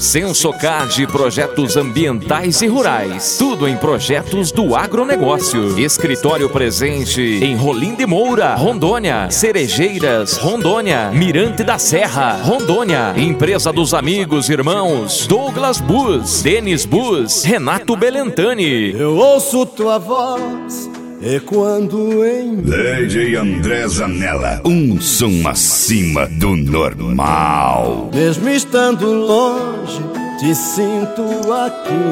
Sensocard, projetos ambientais e rurais. Tudo em projetos do agronegócio. Escritório presente em Rolim de Moura, Rondônia. Cerejeiras, Rondônia. Mirante da Serra, Rondônia. Empresa dos amigos, irmãos Douglas Bus, Denis Bus, Renato Belentani. Eu ouço tua voz ecoando em DJ André Zanella, um som acima do normal. Mesmo estando longe, te sinto aqui.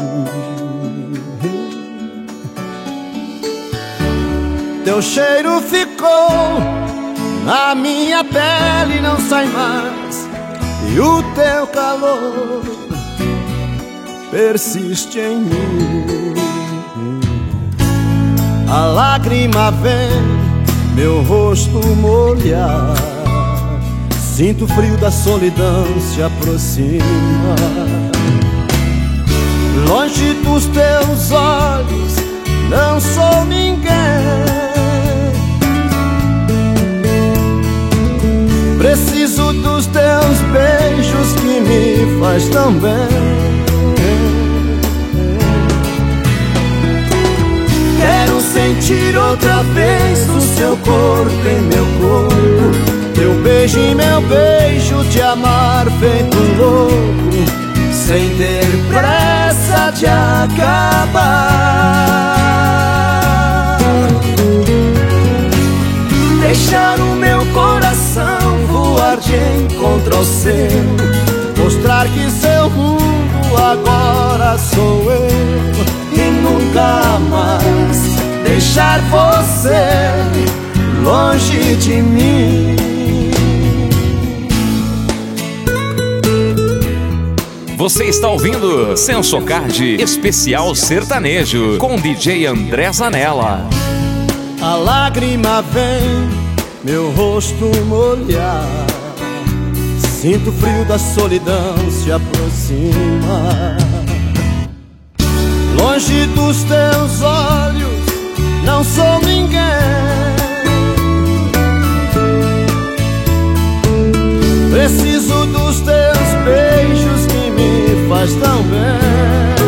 Teu cheiro ficou na minha pele, não sai mais. E o teu calor persiste em mim. A lágrima vem meu rosto molhar. Sinto o frio da solidão se aproxima. Longe dos teus olhos não sou ninguém. Preciso dos teus beijos que me faz tão bem. Quero sentir outra vez o seu corpo em meu corpo, teu beijo em meu beijo, te amar feito louco, sem ter pressa de acabar. Deixar o meu coração voar de encontro ao seu, mostrar que seu mundo agora sou eu. E nunca mais deixar você longe de mim. Você está ouvindo Sensocard Especial Sertanejo com DJ André Zanella. A lágrima vem meu rosto molhar. Sinto o frio da solidão se aproxima. Longe dos teus olhos não sou ninguém. Preciso dos teus beijos que me faz tão bem.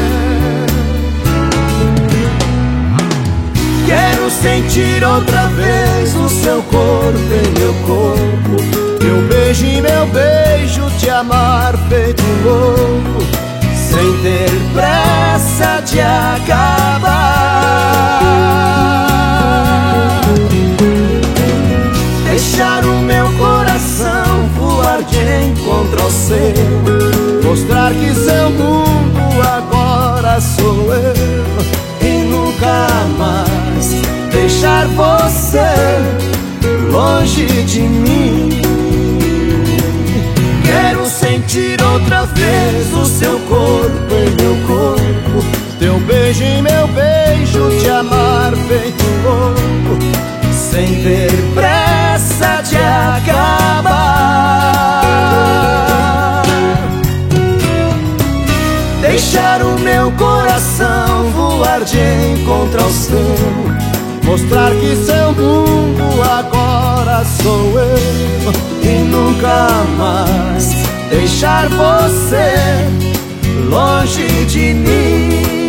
Quero sentir outra vez o seu corpo em meu corpo, teu beijo em meu beijo, te amar feito louco, sem ter pressa de acabar. Deixar o meu coração voar de encontro ao seu, mostrar que seu mundo agora sou eu. E nunca mais deixar você longe de mim. Quero sentir outra vez o seu corpo em meu corpo, teu beijo em meu beijo, te amar feito louco, sem ter pressa de acabar. Deixar o meu coração voar de encontro ao seu, mostrar que seu mundo agora sou eu. E nunca mais deixar você longe de mim.